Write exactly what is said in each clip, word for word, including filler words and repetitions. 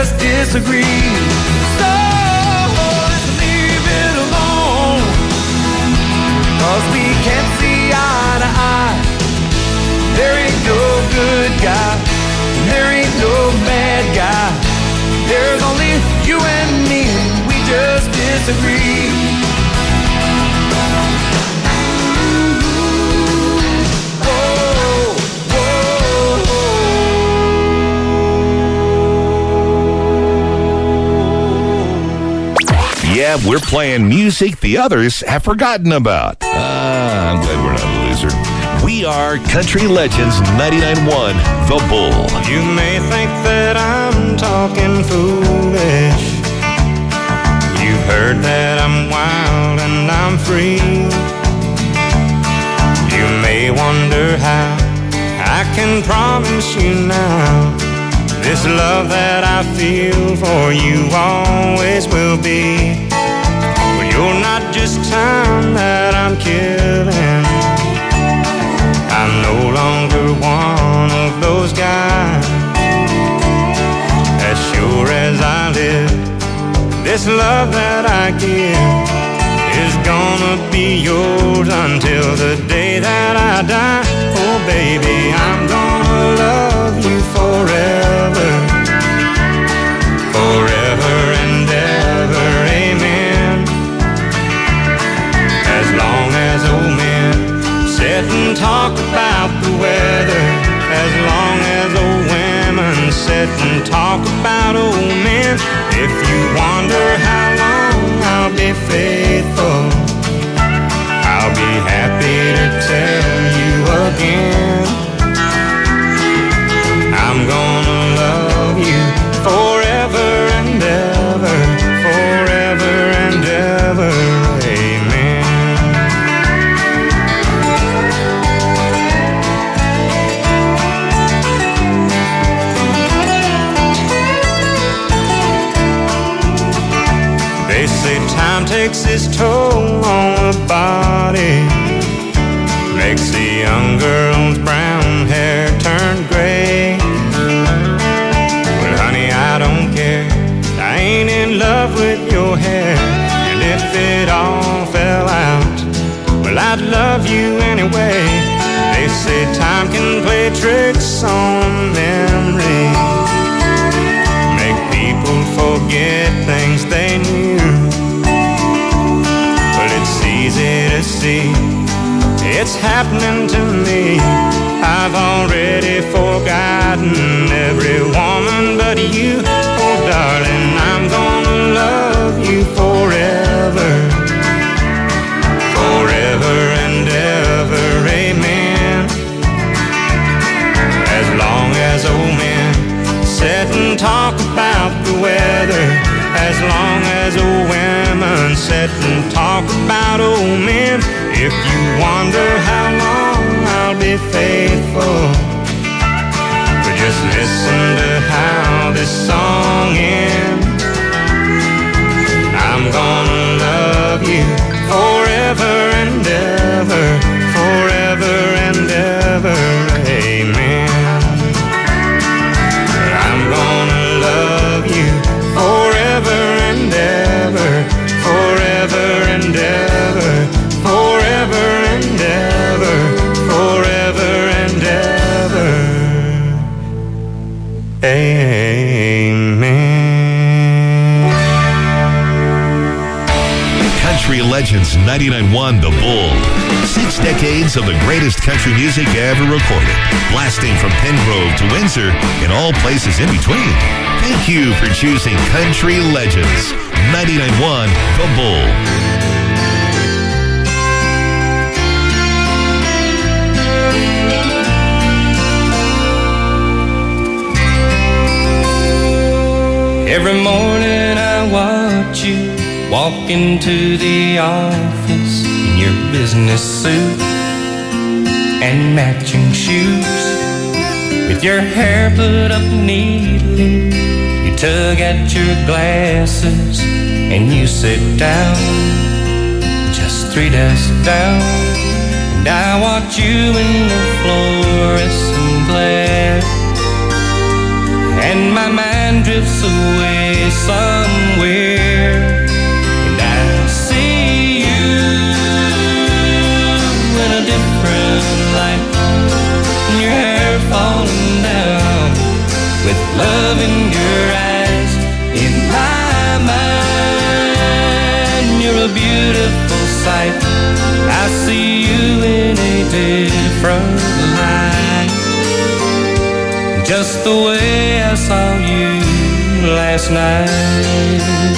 just disagree. So let's leave it alone, 'cause we can't see eye to eye. There ain't no good guy, there ain't no bad guy. There's only you and me, and we just disagree. Yeah, we're playing music the others have forgotten about. Ah, I'm glad we're not a loser. We are Country Legends ninety-nine point one, The Bull. You may think that I'm talking foolish. You've heard that I'm wild and I'm free. You may wonder how I can promise you now this love that I feel for you always will be. But you're not just time that I'm killing. I'm no longer one of those guys. As sure as I live, this love that I give is gonna be yours until the day that I die. Oh baby, I'm gonna love you forever, forever and ever, amen. As long as old men sit and talk about the weather, as long as old women sit and talk about old men. If you wonder how long I'll be faithful, I'll be happy to tell you again. I'm gonna love you forever and ever, forever and ever, amen. They say time takes its toll on the body, makes the young girl's brown hair turn gray. Well, honey, I don't care, I ain't in love with your hair. And if it all fell out, well, I'd love you anyway. They say time can play tricks on memory, make people forget things they knew. But it's easy to see, it's happening to me. I've already forgotten every woman but you. Oh darling, I'm gonna love you forever, forever and ever, amen. As long as old men sit and talk about the weather, as long as old women sit and talk about old men. If you wonder how long I'll be faithful, but just listen to how this song ends. I'm gonna love you forever and ever, forever and ever, amen. I'm gonna love you forever and ever, forever and ever, forever and ever, forever and ever, amen. Country Legends ninety-nine point one, The Bull. Six decades of the greatest country music ever recorded, blasting from Pengrove to Windsor and all places in between. Thank you for choosing Country Legends ninety-nine point one, The Bull. Every morning I watch you walk into the office in your business suit and matching shoes. With your hair put up neatly, you tug at your glasses and you sit down, just three desks down. And I watch you in the fluorescent glare, and my mind drifts away somewhere, and I see you in a different light, and your hair falling down with love in your eyes. In my mind, you're a beautiful sight. I see you in a different light, just the way I saw you last night.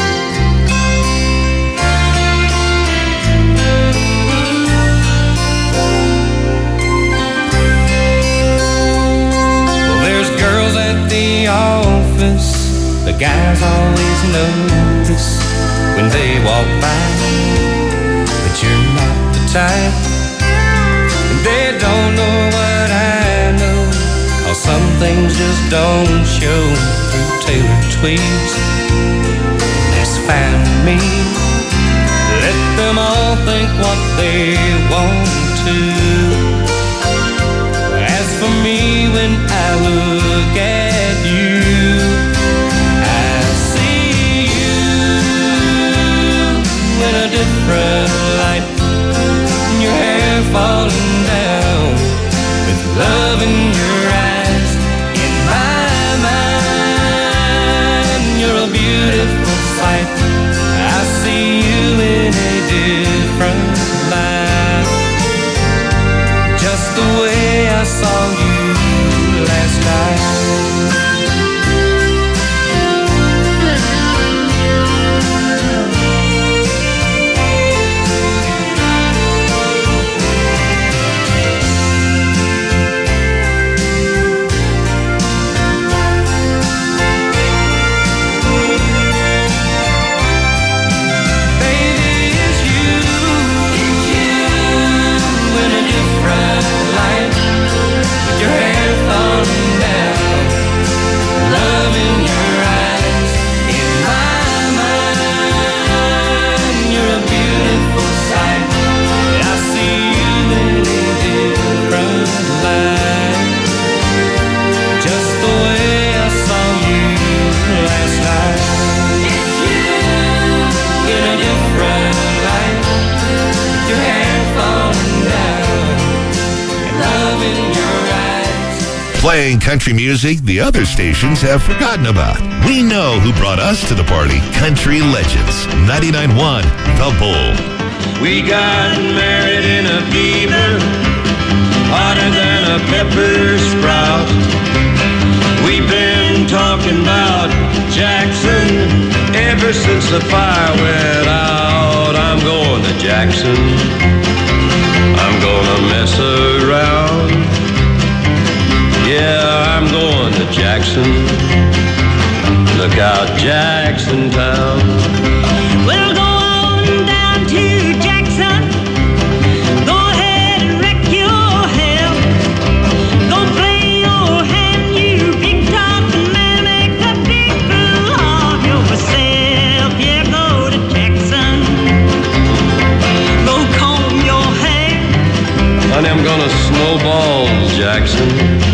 Well, there's girls at the office the guys always notice when they walk by, but you're not the type, and they don't know what I know. Some things just don't show through tailored tweeds. That's fine with me. Let them all think what they want to. As for me, when I look at you, I see you in a different light. Your hair falling down with love in your eyes. Beautiful sight. I see you in a different light, just the way I saw you last night. Playing country music the other stations have forgotten about. We know who brought us to the party. Country Legends. ninety-nine point one The Bull. We got married in a fever, hotter than a pepper sprout. We've been talking about Jackson ever since the fire went out. I'm going to Jackson. I'm gonna mess around. Yeah, I'm going to Jackson. Look out, Jackson Town. Well, go on down to Jackson. Go ahead and wreck your hell. Go play your hand, you big talking man. Make a big fool of yourself. Yeah, go to Jackson. Go comb your hair. Honey, I'm gonna snowball Jackson.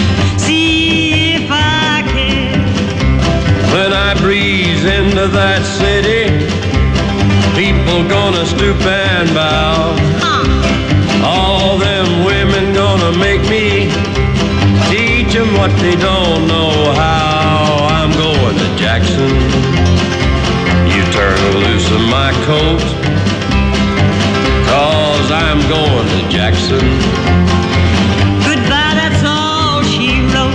When I breeze into that city, people gonna stoop and bow. All them women gonna make me teach them what they don't know how. I'm going to Jackson. You turn loose of my coat, 'cause I'm going to Jackson. Goodbye, that's all she wrote.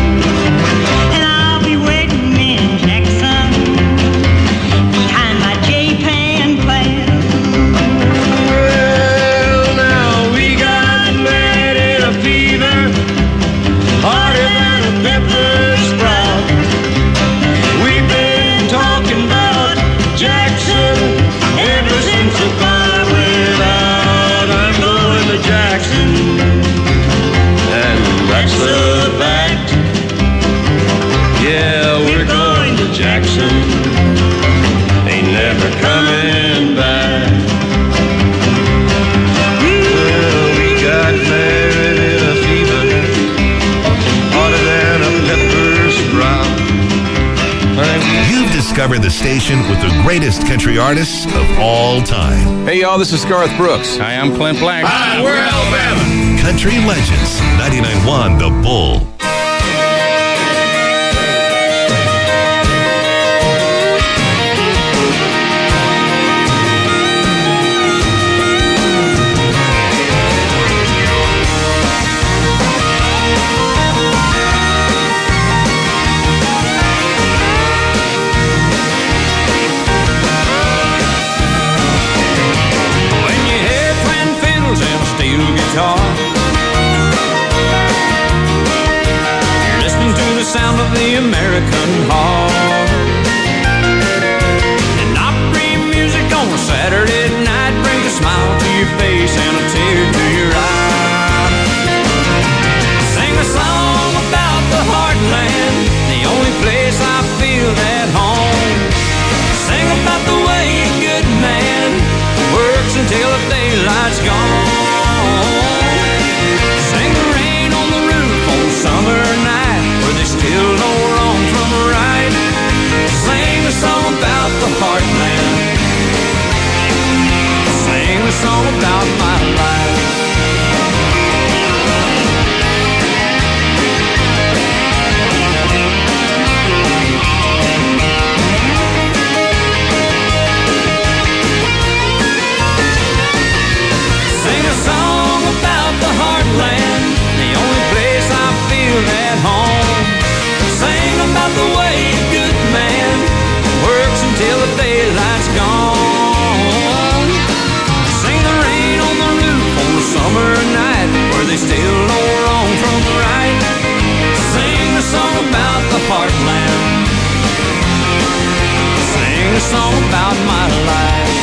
Behind my share the station with the greatest country artists of all time. Hey, y'all, this is Garth Brooks. Hi, I'm Clint Black. Hi, we're Alabama. Country Legends, ninety-nine point one The Bull. You're listening to the sound of the American heart. And Opry music on a Saturday night brings a smile to your face and a tear to your eye. Sing a song about the heartland, the only place I feel at home. Sing about the way a good man works until the daylight's gone. Summer night where they still know wrong from right. Sing a song about the heartland. Sing a song about my life. Sing a song about the heartland, the only place I feel at home. Sing about the way a good man works until the daylight's gone. Sing the rain on the roof on a summer night where they still know wrong from right. Sing a song about the heartland. Sing a song about my life.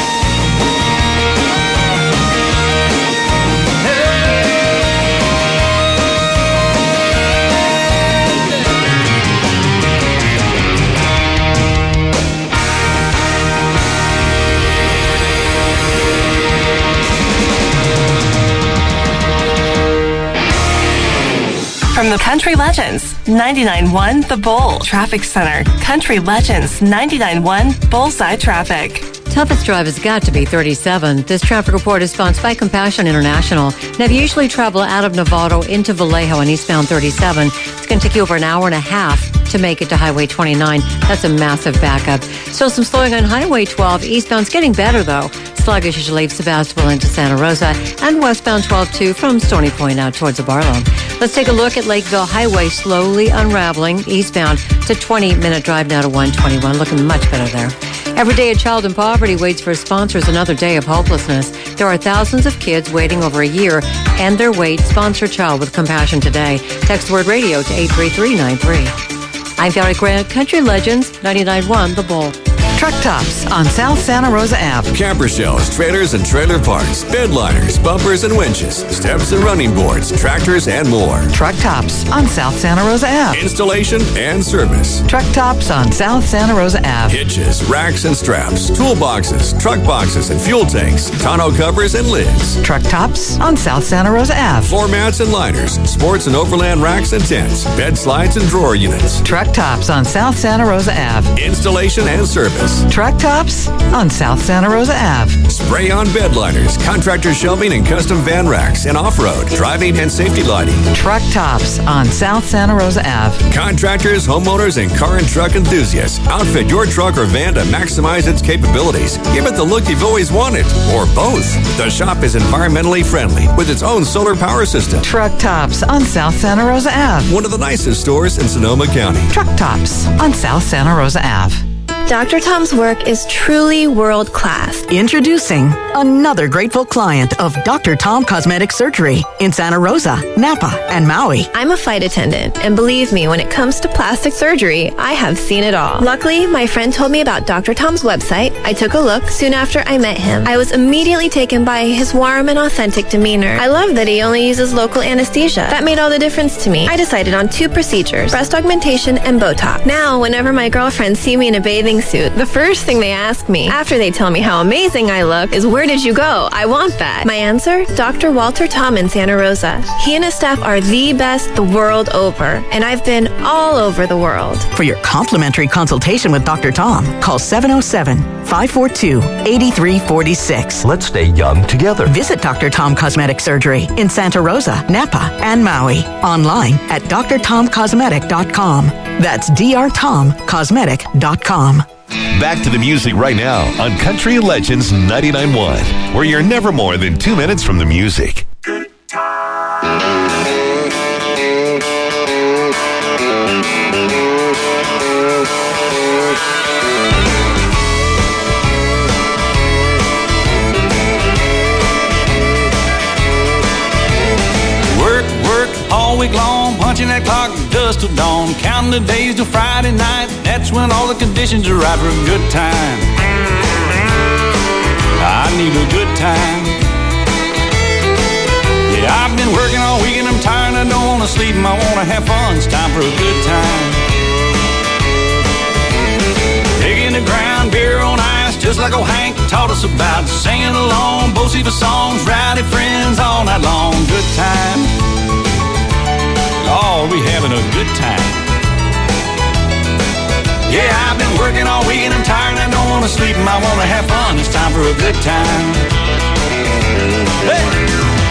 From the Country Legends, ninety-nine point one The Bull Traffic Center. Country Legends, ninety-nine point one Bullseye Traffic. Toughest drive has got to be thirty-seven. This traffic report is sponsored by Compassion International. Now, if you usually travel out of Novato into Vallejo on eastbound thirty-seven, it's going to take you over an hour and a half to make it to Highway twenty-nine. That's a massive backup. Still some slowing on Highway twelve. Eastbound's getting better, though. Sluggish as you leave Sebastopol into Santa Rosa, and westbound twelve two from Stony Point out towards the Barlow. Let's take a look at Lakeville Highway, slowly unraveling eastbound. It's a twenty-minute drive now to one twenty-one, looking much better there. Every day a child in poverty waits for sponsors another day of hopelessness. There are thousands of kids waiting over a year, and their wait. Sponsor a child with compassion today. Text word radio to eight three three nine three. I'm Valerie Grant, Country Legends, ninety-nine point one The Bull. Truck Tops on South Santa Rosa Avenue. Camper shells, trailers and trailer parts, bed liners, bumpers and winches, steps and running boards, tractors and more. Truck Tops on South Santa Rosa Avenue. Installation and service. Truck Tops on South Santa Rosa Avenue. Hitches, racks and straps, toolboxes, truck boxes and fuel tanks, tonneau covers and lids. Truck Tops on South Santa Rosa Avenue. Floor mats and liners, sports and overland racks and tents, bed slides and drawer units. Truck Tops on South Santa Rosa Avenue. Installation and service. Truck Tops on South Santa Rosa Avenue. Spray on bed liners, contractor shelving and custom van racks, and off-road, driving and safety lighting. Truck Tops on South Santa Rosa Avenue. Contractors, homeowners, and car and truck enthusiasts. Outfit your truck or van to maximize its capabilities. Give it the look you've always wanted, or both. The shop is environmentally friendly with its own solar power system. Truck Tops on South Santa Rosa Avenue. One of the nicest stores in Sonoma County. Truck Tops on South Santa Rosa Avenue. Doctor Tom's work is truly world-class. Introducing another grateful client of Doctor Tom Cosmetic Surgery in Santa Rosa, Napa, and Maui. I'm a flight attendant, and believe me, when it comes to plastic surgery, I have seen it all. Luckily, my friend told me about Doctor Tom's website. I took a look soon after I met him. I was immediately taken by his warm and authentic demeanor. I love that he only uses local anesthesia. That made all the difference to me. I decided on two procedures, breast augmentation and Botox. Now, whenever my girlfriends see me in a bathing bathing suit, the first thing they ask me after they tell me how amazing I look is, where did you go? I want that. My answer? Doctor Walter Tom in Santa Rosa. He and his staff are the best the world over, and I've been all over the world. For your complimentary consultation with Doctor Tom, call seven oh seven, five four two, eight three four six. Let's stay young together. Visit Doctor Tom Cosmetic Surgery in Santa Rosa, Napa, and Maui. Online at d r tom cosmetic dot com. That's d r tom cosmetic dot com. Back to the music right now on Country Legends ninety-nine point one, where you're never more than two minutes from the music. All week long, punching that clock dust till dawn, counting the days till Friday night. That's when all the conditions are right for a good time. I need a good time. Yeah, I've been working all week and I'm tired. I don't want to sleep and I want to have fun. It's time for a good time. Digging the ground, beer on ice, just like old Hank taught us about. Singing along, both the songs, rowdy friends all night long. Good time. Oh, we having a good time. Yeah, I've been working all week and I'm tired and I don't want to sleep and I want to have fun. It's time for a good time. Hey!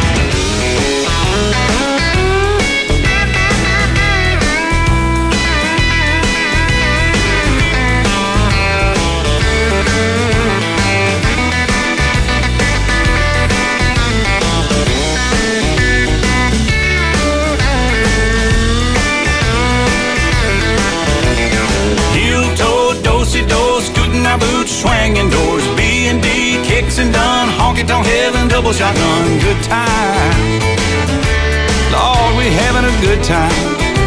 Scooting our boots, swinging doors, B and D, kicks and done, honky-tonk heaven, double shotgun, good time. Lord, we having a good time.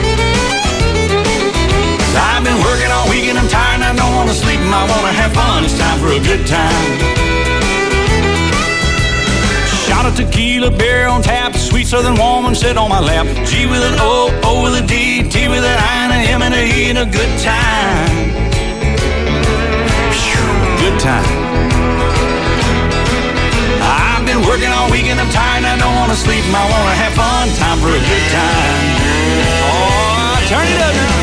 I've been working all week and I'm tired and I don't want to sleep and I want to have fun. It's time for a good time. Shot of tequila, beer on tap, sweet southern woman sit on my lap. G with an O, O with a D, T with an I and a M and a E, and a good time. Good time. I've been working all week and I'm tired and I don't want to sleep and I want to have fun. Time for a good time. Oh, turn it up now.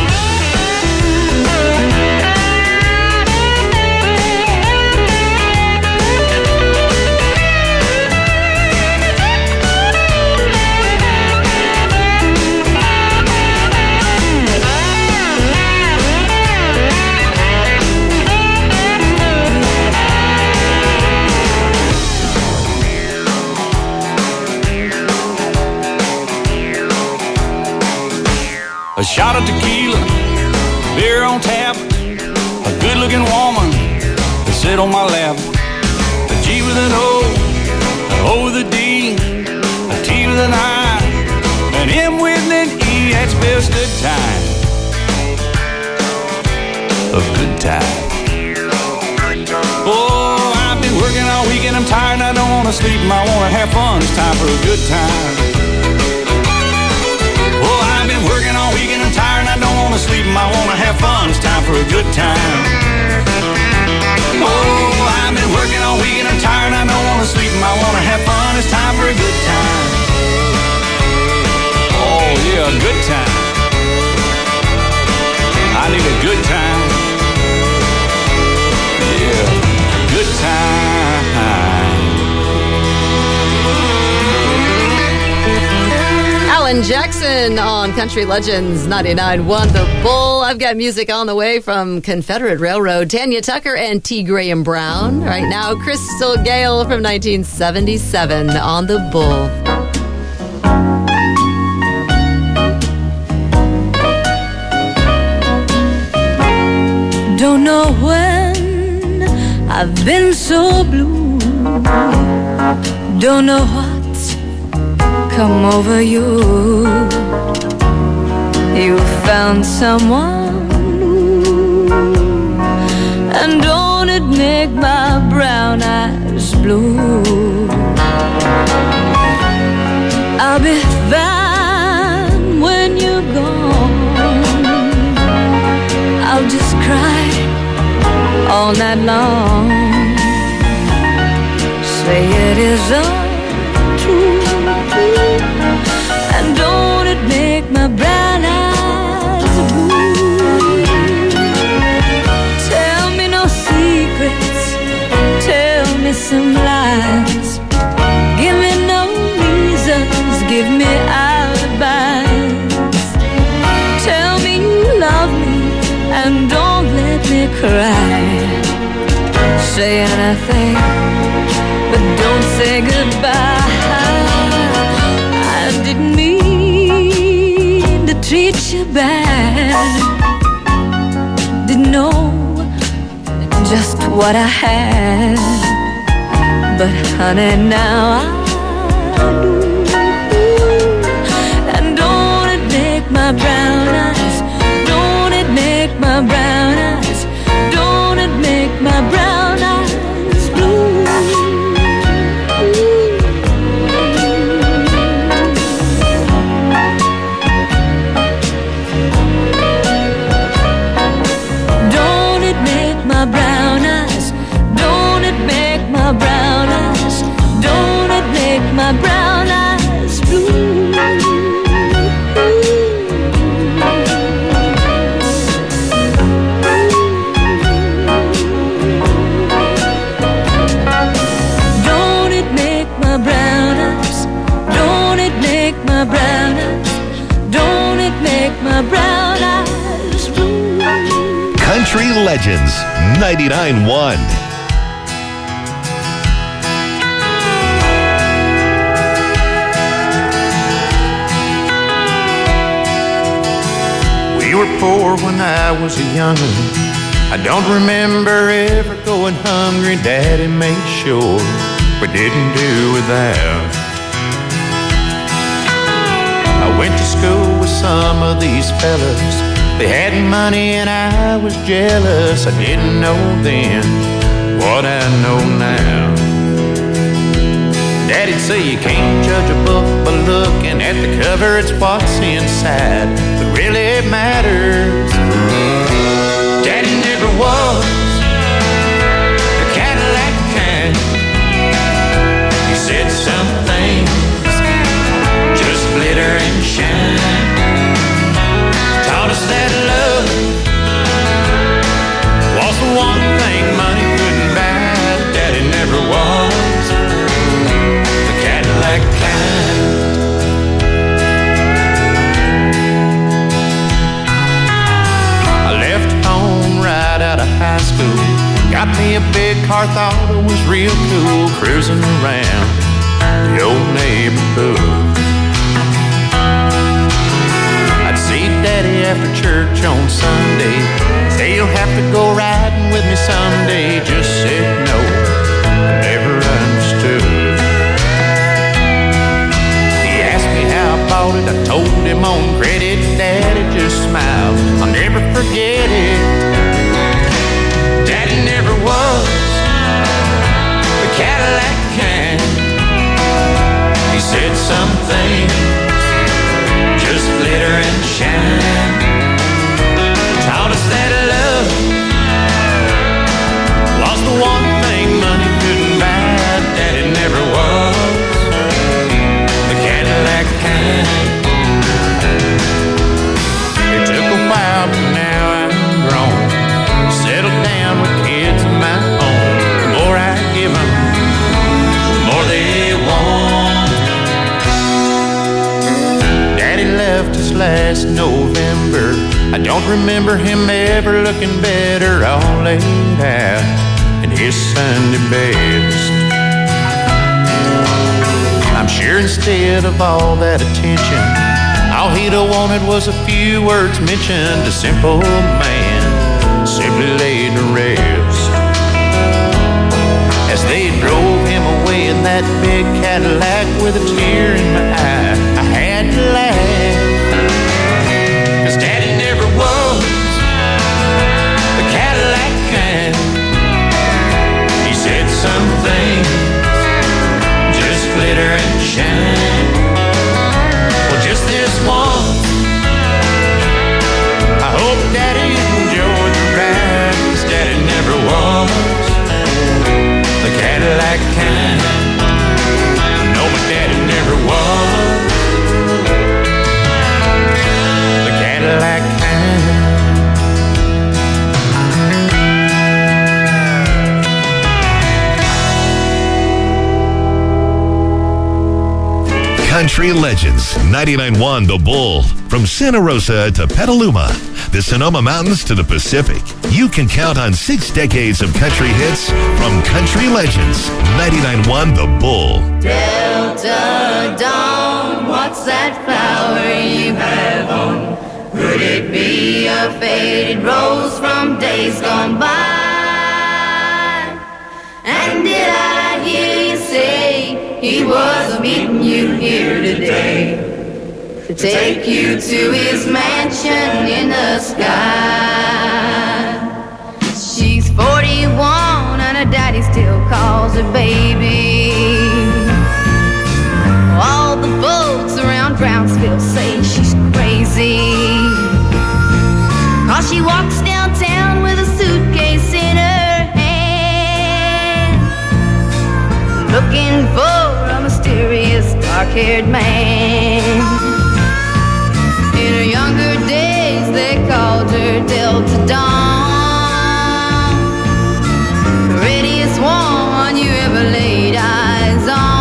A shot of tequila, beer on tap, a good-looking woman to sit on my lap. A G with an O, an O with a D, a T with an I, an M with an E, that spells good time. A good time. Oh, I've been working all week and I'm tired and I don't want to sleep and I want to have fun. It's time for a good time. Oh, I've been working all week and I'm tired and I don't want to sleep and I want to have fun. It's time for a good time. Oh, I've been working all week and I'm tired and I don't want to sleep and I want to have fun. It's time for a good time. Oh, yeah, a good time. I need a good time. Yeah, good time. Alan Jackson on Country Legends ninety-nine point one The Bull. I've got music on the way from Confederate Railroad, Tanya Tucker and T. Graham Brown. Right now, Crystal Gale from nineteen seventy-seven on The Bull. Don't know when I've been so blue. Don't know what's come over you. You found someone new, and don't it make my brown eyes blue? I'll be fine when you're gone. I'll just cry all night long. Say it is untrue, and don't it make my brown eyes blue? Tell me no secrets, tell me some lies. Give me no reasons, give me alibis. Tell me you love me and don't let me cry. Say anything, but don't say goodbye. I didn't mean to treat you bad. Didn't know just what I had. But honey, now I do. And don't it make my brown eyes, don't it make my brown eyes, don't it make my brown eyes blue? Don't it make my brown eyes, don't it make my brown eyes, don't it make my brown eyes blue? Don't it make my brown eyes, don't it make my brown eyes, don't it make my brown eyes blue? Country Legends ninety-nine point one. We were poor when I was a young'un. I don't remember ever going hungry. Daddy made sure we didn't do without. I went to school with some of these fellas. They had money and I was jealous. I didn't know then what I know now. Daddy'd say you can't judge a book by looking at the cover. It's what's inside that really matters. Daddy never was the Cadillac kind. He said some things just glitter and shine. Taught us that love was the one thing money couldn't buy. Daddy never was the Cadillac kind. I left home right out of high school. Got me a big car, thought it was real cool. Cruising around the old neighborhood. See Daddy after church on Sunday. Say you'll have to go riding with me someday. Just said no, I never understood. He asked me how I bought it. I told him on credit. Daddy just smiled, I'll never forget it. Daddy never was the Cadillac kind. He said some things just glitter and shine. Taught us that love was the one thing money couldn't buy. Daddy never was the Cadillac kind. It took a while, but now I'm grown, settled down with kids of my own. The more I give them, the more they want. Daddy left us last November. I don't remember him ever looking better, all laid out in his Sunday best. I'm sure instead of all that attention, all he'd have wanted was a few words mentioned. A simple man simply laid to rest. As they drove him away in that big Cadillac with a tear in my eye, I had to laugh. 'Cause Daddy never was the Cadillac kind. He said some things just glitter and shine. Well, just this one, I hope Daddy enjoyed the ride. 'Cause Daddy never was Country Legends, ninety-nine point one The Bull. From Santa Rosa to Petaluma, the Sonoma Mountains to the Pacific, you can count on six decades of country hits from Country Legends, ninety-nine point one The Bull. Delta Dawn, what's that flower you have on? Could it be a faded rose from days gone by? And did I hear you say he was meeting you here today to take you to his mansion in the sky? She's forty-one and her daddy still calls her baby. All the folks around Brownsville say she's crazy, 'cause she walks downtown with a suitcase in her hand, looking for a mysterious dark-haired man. In her younger days they called her Delta Dawn, the readiest one you ever laid eyes on.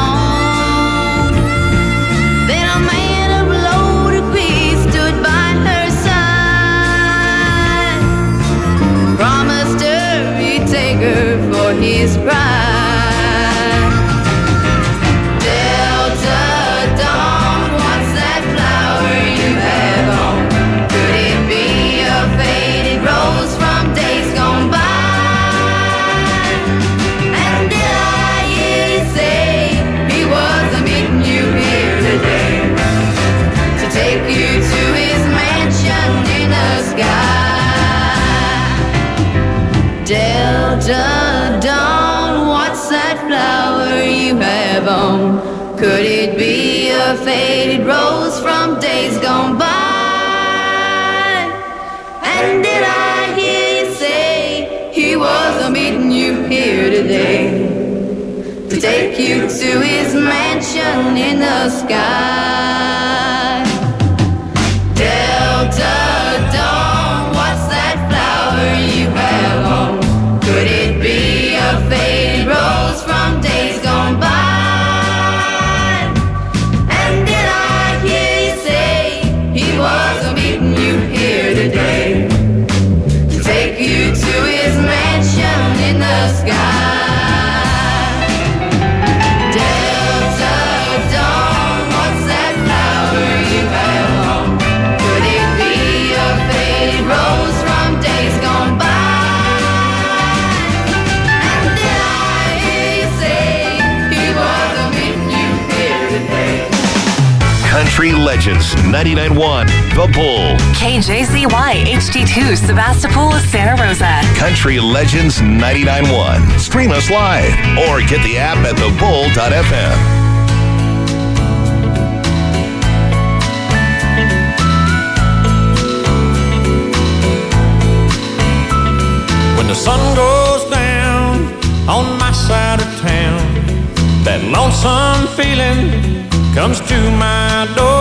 Then a man of low degree stood by her side, promised her he'd take her for his bride. Delta Dawn, what's that flower you have on? Could it be a faded rose from days gone by? And did I hear you say he was meeting you here today to take you to his mansion in the sky? Delta Dawn, what's that flower you have on? Could it be a faded rose from days gone by? And did I hear you say he was meeting you here today to take you to his mansion in the sky? Delta Dawn, what's that flower you have on? Could it be a faded rose from days gone by? And did I hear you say he was meeting you here today to take you to his mansion in the sky? Delta Dawn, what's that flower you have on? Could it be a faded rose from days gone by? And did I hear you say he was meeting you here today? Country Legends, ninety-nine point one The Bull. K J Z Y H D two Sebastopol, Santa Rosa. Country Legends ninety-nine point one. Stream us live or get the app at the bull dot f m. When the sun goes down on my side of town, that lonesome feeling comes to my door.